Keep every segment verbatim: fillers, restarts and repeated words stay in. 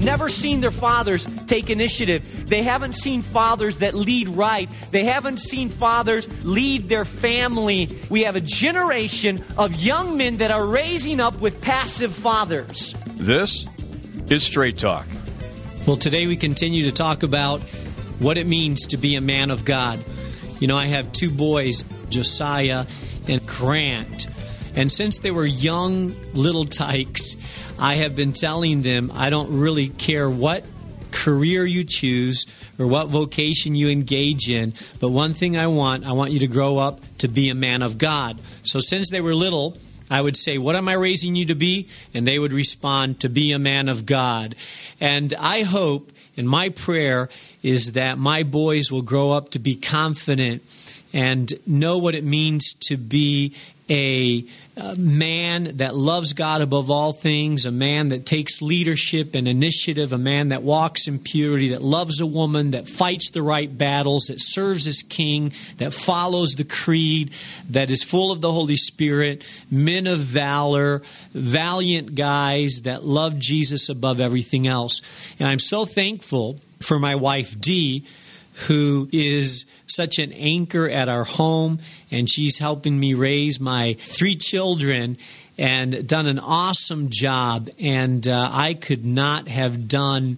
never seen their fathers take initiative. They haven't seen fathers that lead right. They haven't seen fathers lead their family. We have a generation of young men that are raising up with passive fathers. This is Straight Talk. Well, today we continue to talk about what it means to be a man of God. You know, I have two boys, Josiah and Grant. And since they were young little tykes, I have been telling them I don't really care what career you choose or what vocation you engage in, but one thing I want, I want you to grow up to be a man of God. So since they were little, I would say, what am I raising you to be? And they would respond, to be a man of God. And I hope, and my prayer is that my boys will grow up to be confident and know what it means to be a, a man that loves God above all things, a man that takes leadership and initiative, a man that walks in purity, that loves a woman, that fights the right battles, that serves as king, that follows the creed, that is full of the Holy Spirit, men of valor, valiant guys that love Jesus above everything else. And I'm so thankful for my wife, Dee, who is such an anchor at our home, and she's helping me raise my three children and done an awesome job. And uh, I could not have done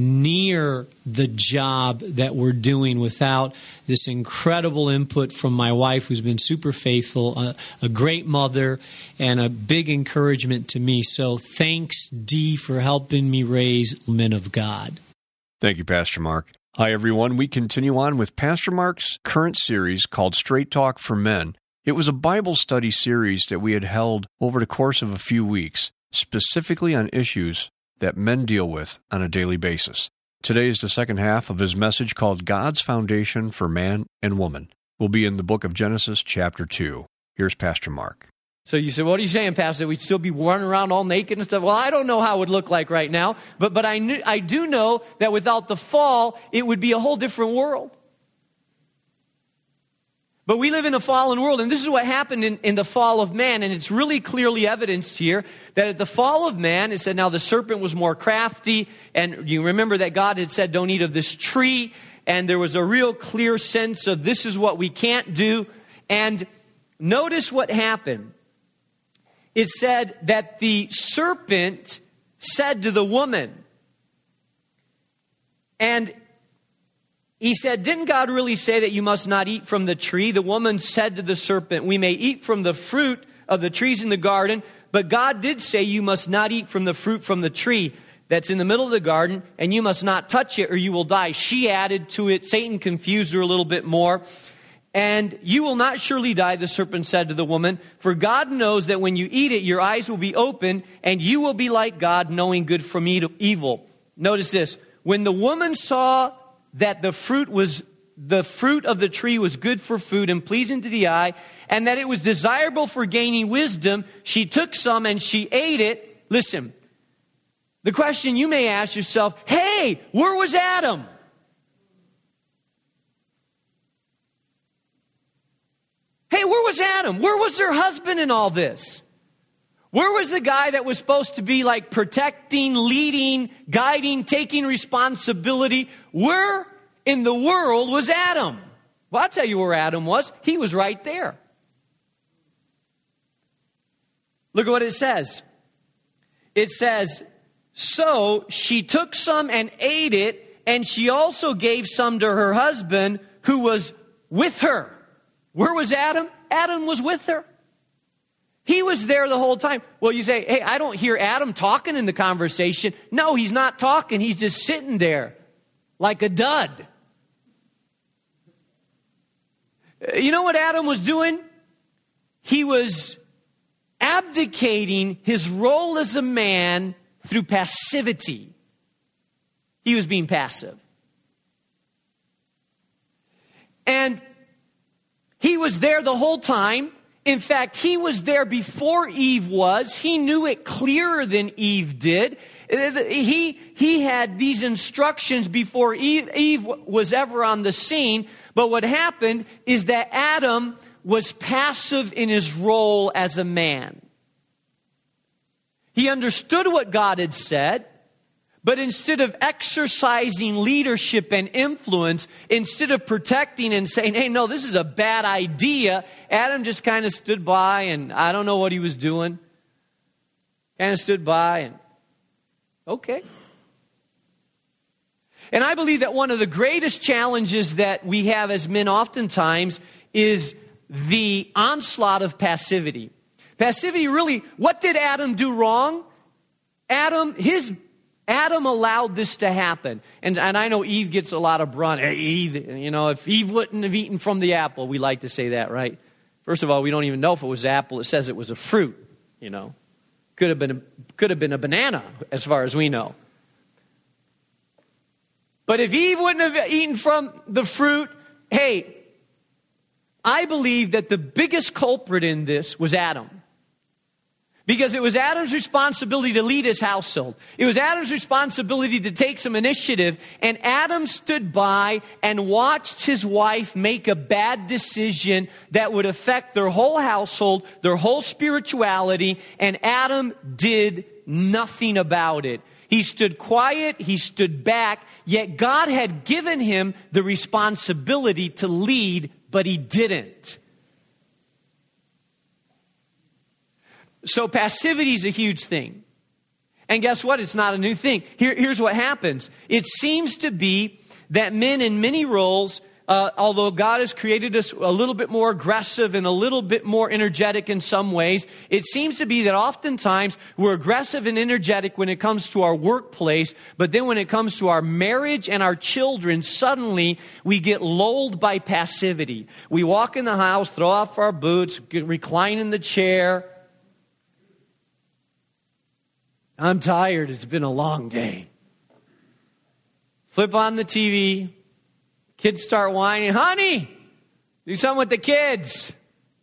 near the job that we're doing without this incredible input from my wife, who's been super faithful, a, a great mother, and a big encouragement to me. So thanks, Dee, for helping me raise men of God. Thank you, Pastor Mark. Hi, everyone. We continue on with Pastor Mark's current series called Straight Talk for Men. It was a Bible study series that we had held over the course of a few weeks, specifically on issues that men deal with on a daily basis. Today is the second half of his message called God's Foundation for Man and Woman. We'll be in the book of Genesis, chapter two. Here's Pastor Mark. So you say, what are you saying, Pastor? We'd still be running around all naked and stuff? Well, I don't know how it would look like right now, but but I knew, I do know that without the fall, it would be a whole different world. But we live in a fallen world, and this is what happened in, in the fall of man, and it's really clearly evidenced here that at the fall of man, it said, now the serpent was more crafty, and you remember that God had said, don't eat of this tree, and there was a real clear sense of this is what we can't do. And notice what happened. It said that the serpent said to the woman, and he said, didn't God really say that you must not eat from the tree? The woman said to the serpent, we may eat from the fruit of the trees in the garden, but God did say you must not eat from the fruit from the tree that's in the middle of the garden, and you must not touch it or you will die. She added to it. Satan confused her a little bit more. And you will not surely die, the serpent said to the woman, for God knows that when you eat it, your eyes will be open, and you will be like God, knowing good from evil. Notice this. When the woman saw that the fruit was the fruit of the tree was good for food and pleasing to the eye, and that it was desirable for gaining wisdom, she took some and she ate it. Listen, the question you may ask yourself, hey, where was Adam? Hey, where was Adam? Where was her husband in all this? Where was the guy that was supposed to be like protecting, leading, guiding, taking responsibility? Where in the world was Adam? Well, I'll tell you where Adam was. He was right there. Look at what it says. It says, so she took some and ate it, and she also gave some to her husband who was with her. Where was Adam? Adam was with her. He was there the whole time. Well, you say, hey, I don't hear Adam talking in the conversation. No, he's not talking. He's just sitting there like a dud. You know what Adam was doing? He was abdicating his role as a man through passivity. He was being passive. And he was there the whole time. In fact, he was there before Eve was. He knew it clearer than Eve did. He, he had these instructions before Eve, Eve was ever on the scene. But what happened is that Adam was passive in his role as a man. He understood what God had said, But instead of exercising leadership and influence, instead of protecting and saying, hey, no, this is a bad idea, Adam just kind of stood by, and I don't know what he was doing. Kind of stood by and, okay. And I believe that one of the greatest challenges that we have as men oftentimes is the onslaught of passivity. Passivity really, what did Adam do wrong? Adam, his Adam allowed this to happen. And, and I know Eve gets a lot of brunt. Hey, Eve, you know, if Eve wouldn't have eaten from the apple, we like to say that, right? First of all, we don't even know if it was apple. It says it was a fruit, you know. Could have been a, could have been a banana, as far as we know. But if Eve wouldn't have eaten from the fruit, hey, I believe that the biggest culprit in this was Adam. Because it was Adam's responsibility to lead his household. It was Adam's responsibility to take some initiative. And Adam stood by and watched his wife make a bad decision that would affect their whole household, their whole spirituality. And Adam did nothing about it. He stood quiet, he stood back, yet God had given him the responsibility to lead, but he didn't. So passivity is a huge thing. And guess what? It's not a new thing. Here, here's what happens. It seems to be that men in many roles, uh, although God has created us a little bit more aggressive and a little bit more energetic in some ways, it seems to be that oftentimes we're aggressive and energetic when it comes to our workplace, but then when it comes to our marriage and our children, suddenly we get lulled by passivity. We walk in the house, throw off our boots, recline in the chair. I'm tired. It's been a long day. Flip on the T V. Kids start whining. Honey, do something with the kids.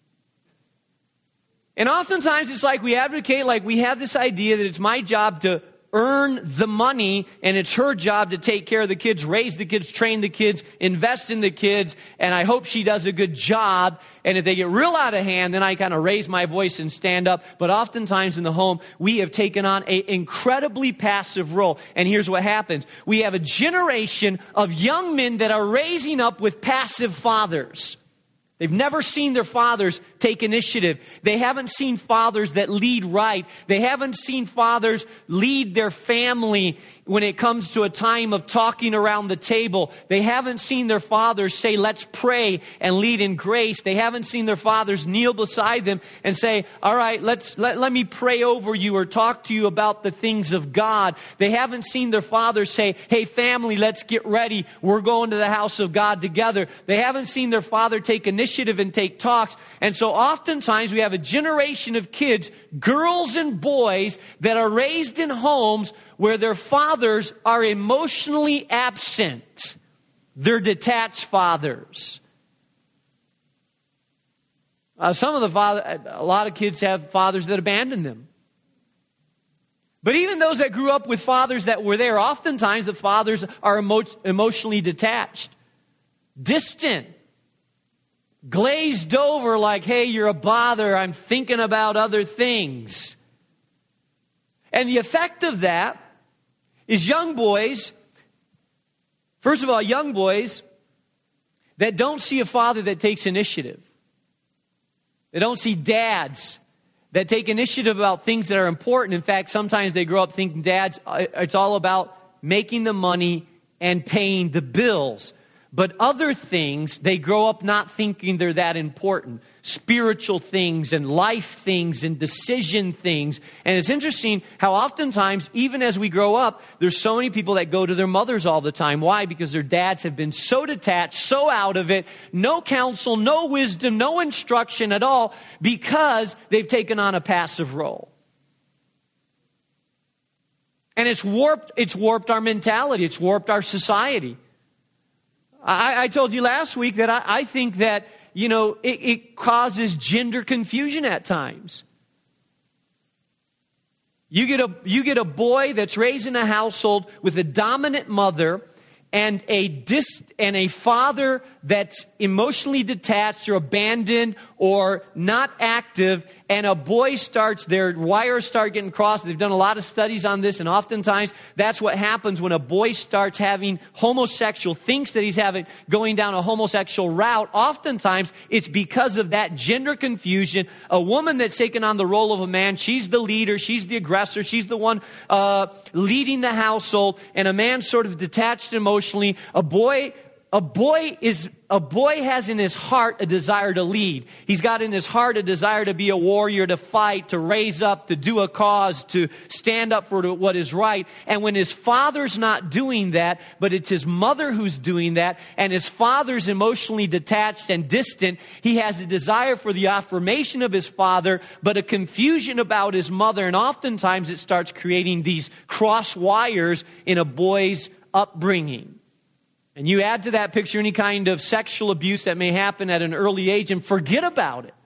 And oftentimes it's like we advocate, like we have this idea that it's my job to earn the money and it's her job to take care of the kids, raise the kids, train the kids, invest in the kids, and I hope she does a good job. And if they get real out of hand, then I kind of raise my voice and stand up. But oftentimes in the home, we have taken on an incredibly passive role. And here's what happens. We have a generation of young men that are raising up with passive fathers. They've never seen their fathers take initiative. They haven't seen fathers that lead right. They haven't seen fathers lead their family when it comes to a time of talking around the table. They haven't seen their fathers say, let's pray and lead in grace. They haven't seen their fathers kneel beside them and say, all right, let's let, let me pray over you or talk to you about the things of God. They haven't seen their fathers say, hey, family, let's get ready. We're going to the house of God together. They haven't seen their father take initiative and take talks. And so oftentimes we have a generation of kids, girls and boys, that are raised in homes where their fathers are emotionally absent. They're detached fathers. Uh, some of the father, a lot of kids have fathers that abandon them. But even those that grew up with fathers that were there, oftentimes the fathers are emo- emotionally detached, distant, glazed over like, hey, you're a bother, I'm thinking about other things. And the effect of that is young boys, first of all, young boys that don't see a father that takes initiative. They don't see dads that take initiative about things that are important. In fact, sometimes they grow up thinking dads, it's all about making the money and paying the bills. But other things, they grow up not thinking they're that important. Spiritual things and life things and decision things. And it's interesting how oftentimes, even as we grow up, there's so many people that go to their mothers all the time. Why? Because their dads have been so detached, so out of it, no counsel, no wisdom, no instruction at all, because they've taken on a passive role. And it's warped, it's warped our mentality, it's warped our society. I, I told you last week that I, I think that, you know, it, it causes gender confusion at times. You get a you get a boy that's raised in a household with a dominant mother and a dis, and a father that's emotionally detached or abandoned or not active, and a boy starts, their wires start getting crossed. They've done a lot of studies on this, and oftentimes that's what happens when a boy starts having homosexual, thinks that he's having, going down a homosexual route. Oftentimes it's because of that gender confusion. A woman that's taken on the role of a man, she's the leader, she's the aggressor, she's the one uh, leading the household, and a man sort of detached emotionally. A boy A boy is a boy has in his heart a desire to lead. He's got in his heart a desire to be a warrior, to fight, to raise up, to do a cause, to stand up for what is right. And when his father's not doing that, but it's his mother who's doing that, and his father's emotionally detached and distant, he has a desire for the affirmation of his father, but a confusion about his mother. And oftentimes it starts creating these cross wires in a boy's upbringing. And you add to that picture any kind of sexual abuse that may happen at an early age and forget about it.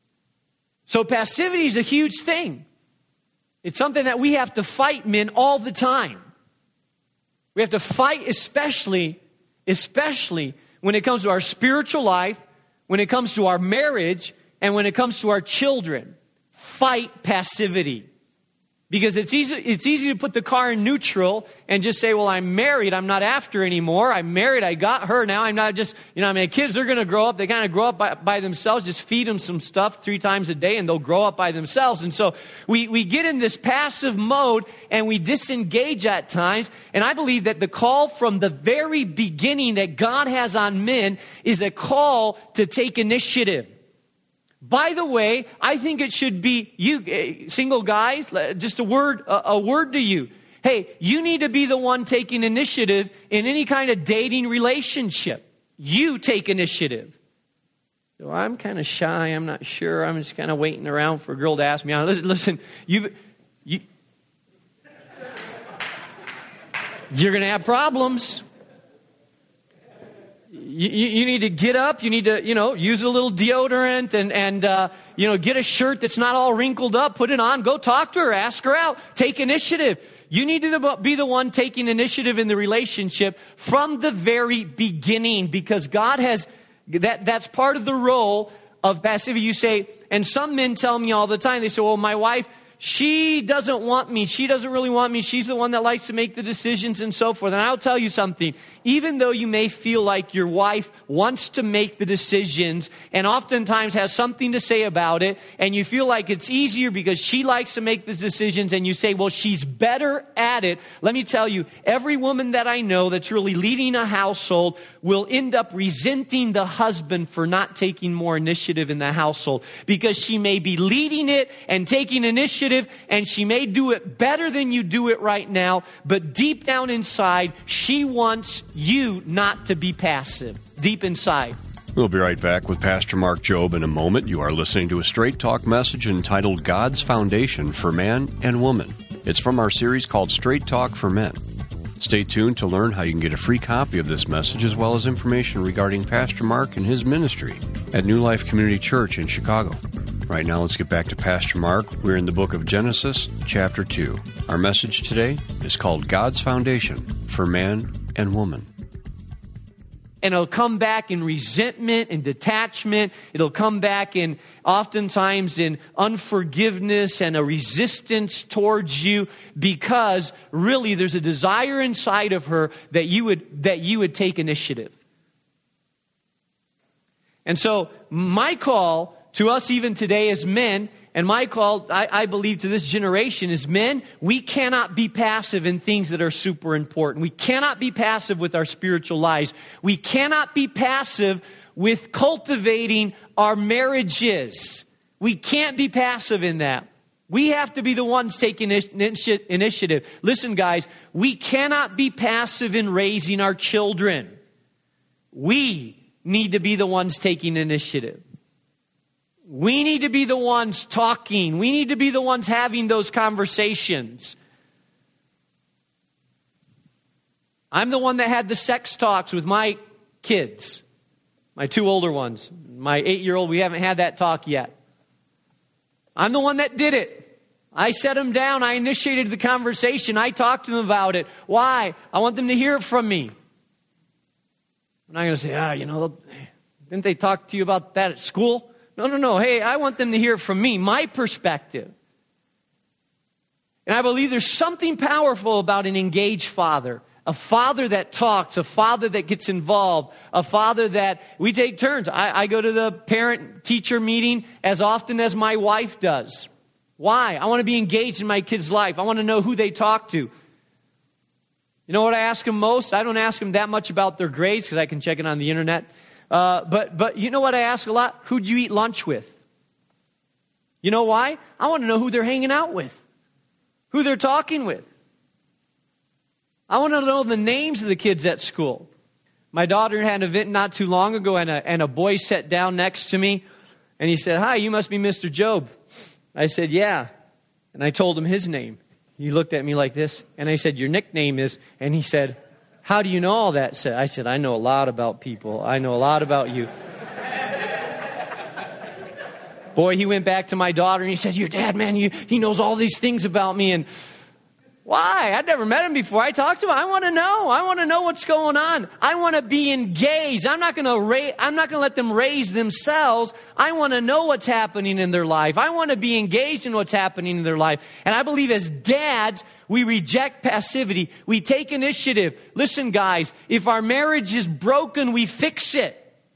So passivity is a huge thing. It's something that we have to fight, men, all the time. We have to fight especially, especially when it comes to our spiritual life, when it comes to our marriage, and when it comes to our children. Fight passivity. Because it's easy, it's easy to put the car in neutral and just say, well, I'm married. I'm not after anymore. I'm married. I got her. Now I'm not just, you know, I mean, kids are going to grow up. They kind of grow up by, by themselves. Just feed them some stuff three times a day and they'll grow up by themselves. And so we, we get in this passive mode and we disengage at times. And I believe that the call from the very beginning that God has on men is a call to take initiative. By the way, I think it should be you, single guys, just a word, a, a word to you. Hey, you need to be the one taking initiative in any kind of dating relationship. You take initiative. So I'm kind of shy. I'm not sure. I'm just kind of waiting around for a girl to ask me out. Listen, listen you, you, you're going to have problems. You, you need to get up. You need to, you know, use a little deodorant and, and uh, you know, get a shirt that's not all wrinkled up. Put it on. Go talk to her. Ask her out. Take initiative. You need to be the one taking initiative in the relationship from the very beginning, because God has, that, that's part of the role of passivity. You say, and some men tell me all the time, they say, well, my wife, she doesn't want me. She doesn't really want me. She's the one that likes to make the decisions and so forth. And I'll tell you something. Even though you may feel like your wife wants to make the decisions and oftentimes has something to say about it, and you feel like it's easier because she likes to make the decisions, and you say, well, she's better at it. Let me tell you, every woman that I know that's really leading a household will end up resenting the husband for not taking more initiative in the household, because she may be leading it and taking initiative, and she may do it better than you do it right now, but deep down inside, she wants you not to be passive, deep inside. We'll be right back with Pastor Mark Jobe in a moment. You are listening to a Straight Talk message entitled God's Foundation for Man and Woman. It's from our series called Straight Talk for Men. Stay tuned to learn how you can get a free copy of this message, as well as information regarding Pastor Mark and his ministry at New Life Community Church in Chicago. Right now, let's get back to Pastor Mark. We're in the book of Genesis, chapter two. Our message today is called God's Foundation for Man and Woman. And it'll come back in resentment and detachment. It'll come back in oftentimes in unforgiveness and a resistance towards you, because really there's a desire inside of her that you would that you would take initiative. And so my call to us even today as men, and my call, I, I believe, to this generation is, men, we cannot be passive in things that are super important. We cannot be passive with our spiritual lives. We cannot be passive with cultivating our marriages. We can't be passive in that. We have to be the ones taking initiative. Listen, guys, we cannot be passive in raising our children. We need to be the ones taking initiative. We need to be the ones talking. We need to be the ones having those conversations. I'm the one that had the sex talks with my kids, my two older ones. My eight-year-old, we haven't had that talk yet. I'm the one that did it. I set them down. I initiated the conversation. I talked to them about it. Why? I want them to hear it from me. I'm not going to say, ah, you know, didn't they talk to you about that at school? No, no, no. Hey, I want them to hear it from me, my perspective. And I believe there's something powerful about an engaged father. A father that talks, a father that gets involved, a father that we take turns. I, I go to the parent-teacher meeting as often as my wife does. Why? I want to be engaged in my kid's life. I want to know who they talk to. You know what I ask them most? I don't ask them that much about their grades because I can check it on the internet. Uh, but, but you know what I ask a lot? Who'd you eat lunch with? You know why? I want to know who they're hanging out with, who they're talking with. I want to know the names of the kids at school. My daughter had an event not too long ago, and a, and a boy sat down next to me, and he said, "Hi, you must be Mister Job." I said, "Yeah." And I told him his name. He looked at me like this, and I said, "Your nickname is," and he said, "How do you know all that?" I said, "I know a lot about people. I know a lot about you." Boy, he went back to my daughter, and he said, "Your dad, man, you, he knows all these things about me." And why? I'd never met him before. I talked to him. I want to know. I want to know what's going on. I want to be engaged. I'm not going to ra- I'm not going to let them raise themselves. I want to know what's happening in their life. I want to be engaged in what's happening in their life. And I believe as dads, we reject passivity. We take initiative. Listen, guys, if our marriage is broken, we fix it.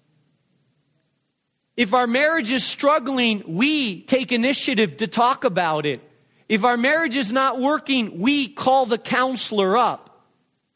If our marriage is struggling, we take initiative to talk about it. If our marriage is not working, we call the counselor up.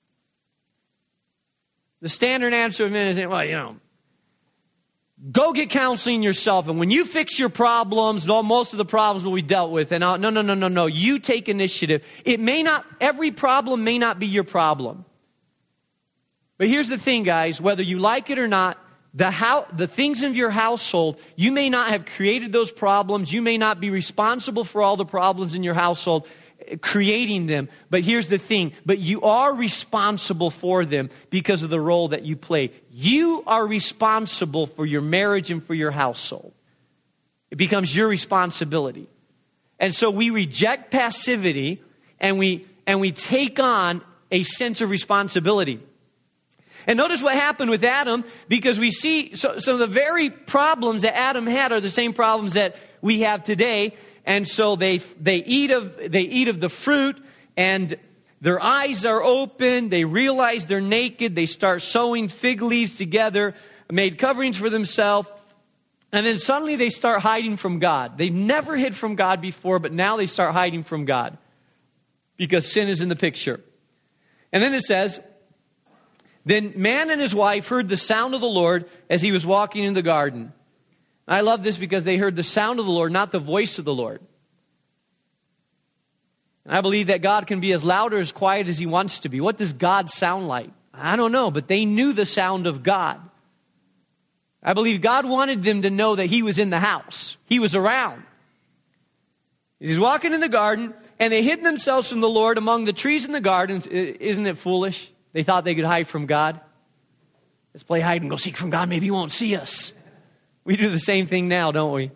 The standard answer of men is, well, you know, go get counseling yourself. And when you fix your problems, most of the problems will be dealt with. And I'll, no, no, no, no, no. You take initiative. It may not, every problem may not be your problem. But here's the thing, guys. Whether you like it or not, The how, the things in your household, you may not have created those problems. You may not be responsible for all the problems in your household, creating them. But here's the thing. But you are responsible for them because of the role that you play. You are responsible for your marriage and for your household. It becomes your responsibility. And so we reject passivity and we, and we take on a sense of responsibility. And notice what happened with Adam, because we see so, some of the very problems that Adam had are the same problems that we have today. And so they they eat of they eat of the fruit, and their eyes are open. They realize they're naked. They start sewing fig leaves together, made coverings for themselves, and then suddenly they start hiding from God. They never hid from God before, but now they start hiding from God because sin is in the picture. And then it says, "Then man and his wife heard the sound of the Lord as he was walking in the garden." I love this because they heard the sound of the Lord, not the voice of the Lord. And I believe that God can be as loud or as quiet as he wants to be. What does God sound like? I don't know, but they knew the sound of God. I believe God wanted them to know that he was in the house. He was around. He's walking in the garden, and they hid themselves from the Lord among the trees in the garden. Isn't it foolish? They thought they could hide from God. Let's play hide and go seek from God. Maybe he won't see us. We do the same thing now, don't we?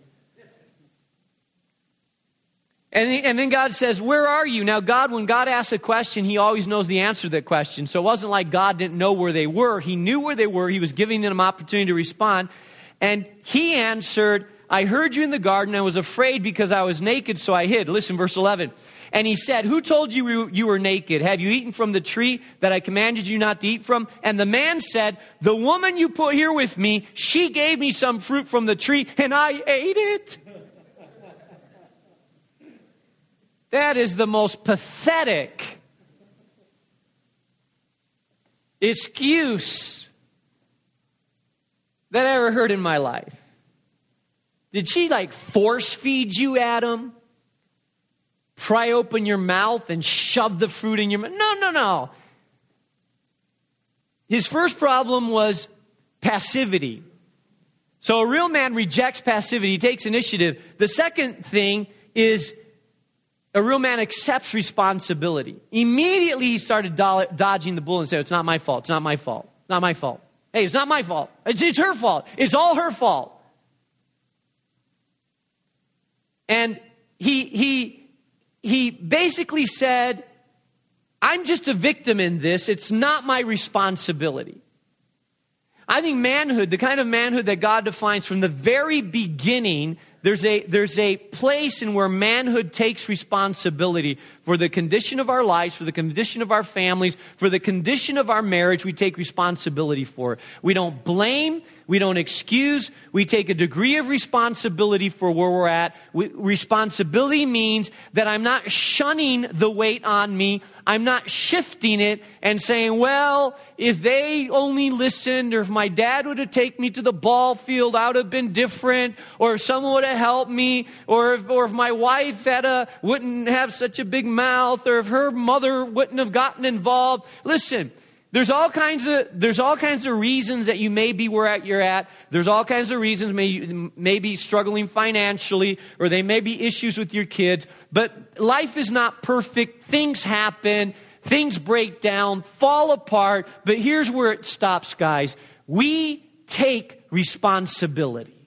And, and then God says, "Where are you?" Now, God, when God asks a question, he always knows the answer to that question. So it wasn't like God didn't know where they were. He knew where they were. He was giving them an opportunity to respond. And he answered, "I heard you in the garden. I was afraid because I was naked, so I hid." Listen, verse eleven. "And he said, 'Who told you you were naked? Have you eaten from the tree that I commanded you not to eat from?' And the man said, 'The woman you put here with me, she gave me some fruit from the tree, and I ate it.'" That is the most pathetic excuse that I ever heard in my life. Did she like force feed you, Adam? Pry open your mouth and shove the fruit in your mouth? No, no, no. His first problem was passivity. So a real man rejects passivity. He takes initiative. The second thing is a real man accepts responsibility. Immediately he started do- dodging the bull and said, "It's not my fault. It's not my fault. It's not my fault. Hey, it's not my fault. It's, it's her fault. It's all her fault." And he he he basically said, "I'm just a victim in this. It's not my responsibility." I think manhood, the kind of manhood that God defines from the very beginning, there's a, there's a place in where manhood takes responsibility for the condition of our lives, for the condition of our families, for the condition of our marriage. We take responsibility for it. We don't blame. We don't excuse. We take a degree of responsibility for where we're at. We, responsibility means that I'm not shunning the weight on me. I'm not shifting it and saying, well, if they only listened, or if my dad would have taken me to the ball field, I would have been different, or if someone would have helped me, or if, or if my wife had a, wouldn't have such a big mouth, or if her mother wouldn't have gotten involved. Listen, there's all kinds of there's all kinds of reasons that you may be where you're at. There's all kinds of reasons may you may be struggling financially, or they may be issues with your kids. But life is not perfect. Things happen. Things break down, fall apart. But here's where it stops, guys. We take responsibility.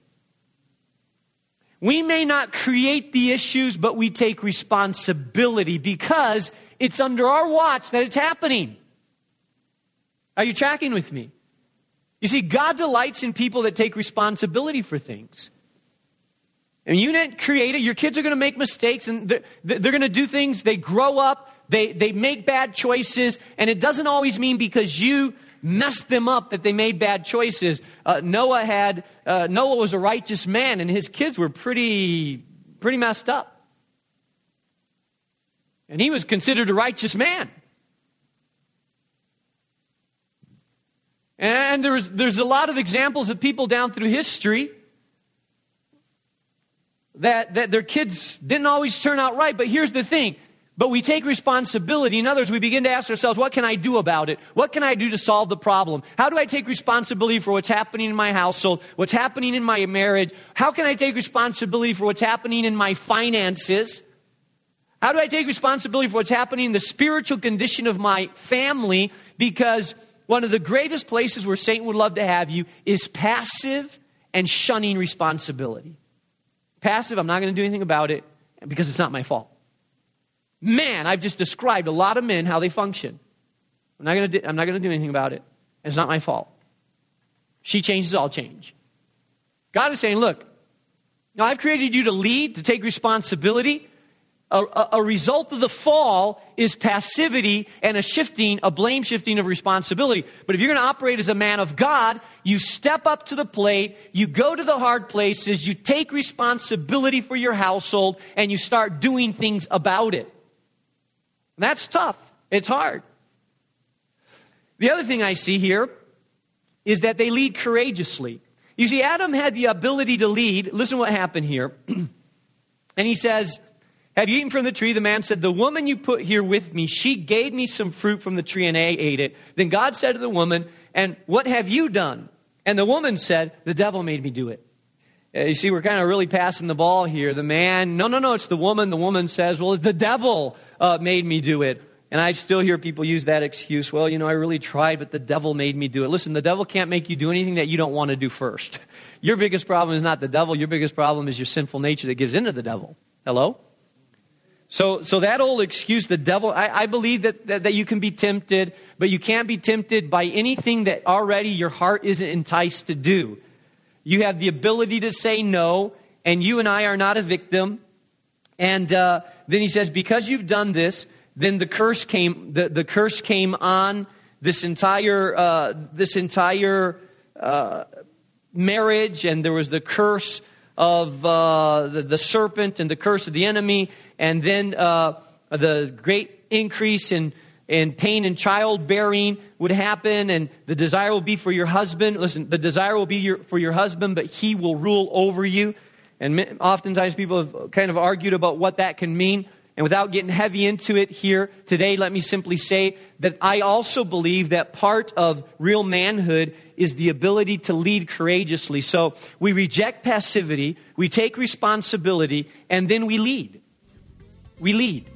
We may not create the issues, but we take responsibility because it's under our watch that it's happening. Are you tracking with me? You see, God delights in people that take responsibility for things. And you didn't create it. Your kids are going to make mistakes, and they're, they're going to do things. They grow up. They, they make bad choices. And it doesn't always mean because you messed them up that they made bad choices. Uh, Noah had uh, Noah was a righteous man, and his kids were pretty, pretty messed up. And he was considered a righteous man. And there's there's a lot of examples of people down through history that, that their kids didn't always turn out right. But here's the thing. But we take responsibility. In other words, we begin to ask ourselves, what can I do about it? What can I do to solve the problem? How do I take responsibility for what's happening in my household? What's happening in my marriage? How can I take responsibility for what's happening in my finances? How do I take responsibility for what's happening in the spiritual condition of my family? Because one of the greatest places where Satan would love to have you is passive and shunning responsibility. Passive, I'm not going to do anything about it because it's not my fault. Man, I've just described a lot of men, how they function. I'm not going to do, I'm not going to do anything about it. It's not my fault. She changes, I'll change. God is saying, look, now I've created you to lead, to take responsibility. A, a, a result of the fall is passivity and a shifting, a blame shifting of responsibility. But if you're going to operate as a man of God, you step up to the plate, you go to the hard places, you take responsibility for your household, and you start doing things about it. And that's tough. It's hard. The other thing I see here is that they lead courageously. You see, Adam had the ability to lead. Listen what happened here. And he says, have you eaten from the tree? The man said, the woman you put here with me, she gave me some fruit from the tree and I ate it. Then God said to the woman, and what have you done? And the woman said, the devil made me do it. Uh, you see, we're kind of really passing the ball here. The man, no, no, no, it's the woman. The woman says, well, the devil uh, made me do it. And I still hear people use that excuse. Well, you know, I really tried, but the devil made me do it. Listen, the devil can't make you do anything that you don't want to do first. Your biggest problem is not the devil. Your biggest problem is your sinful nature that gives into the devil. Hello? So so that old excuse, the devil, I, I believe that, that, that you can be tempted, but you can't be tempted by anything that already your heart isn't enticed to do. You have the ability to say no, and you and I are not a victim. And uh, then he says, because you've done this, then the curse came. The, the curse came on this entire uh, this entire uh, marriage, and there was the curse of uh, the, the serpent and the curse of the enemy, and then uh, the great increase in in pain and childbearing would happen, and the desire will be for your husband. Listen, the desire will be your, for your husband, but he will rule over you. And oftentimes people have kind of argued about what that can mean. And without getting heavy into it here today, let me simply say that I also believe that part of real manhood is the ability to lead courageously. So we reject passivity, we take responsibility, and then we lead. We lead.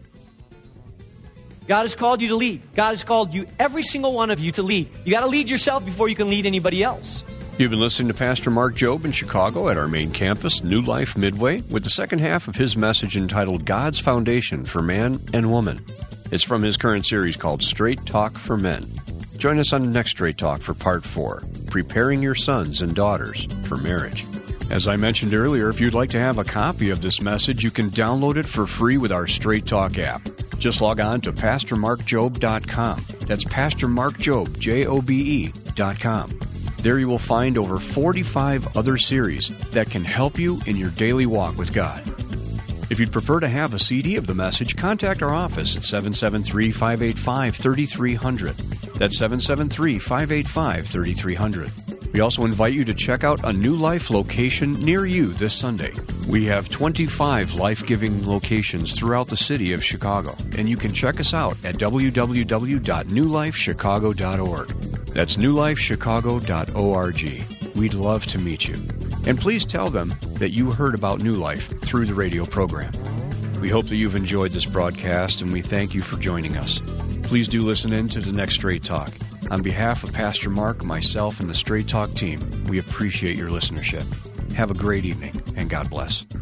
God has called you to lead. God has called you, every single one of you, to lead. You got to lead yourself before you can lead anybody else. You've been listening to Pastor Mark Jobe in Chicago at our main campus, New Life Midway, with the second half of his message entitled God's Foundation for Man and Woman. It's from his current series called Straight Talk for Men. Join us on the next Straight Talk for part four. Preparing Your Sons and Daughters for Marriage. As I mentioned earlier, if you'd like to have a copy of this message, you can download it for free with our Straight Talk app. Just log on to pastor mark jobe dot com. That's Pastor Mark Jobe, J O B E, dot com. There you will find over forty-five other series that can help you in your daily walk with God. If you'd prefer to have a C D of the message, contact our office at seven seven three, five eight five, three three zero zero. That's seven seven three, five eight five, three three zero zero. We also invite you to check out a New Life location near you this Sunday. We have twenty-five life-giving locations throughout the city of Chicago, and you can check us out at w w w dot new life chicago dot org. That's new life chicago dot org. We'd love to meet you. And please tell them that you heard about New Life through the radio program. We hope that you've enjoyed this broadcast, and we thank you for joining us. Please do listen in to the next Straight Talk. On behalf of Pastor Mark, myself, and the Straight Talk team, we appreciate your listenership. Have a great evening, and God bless.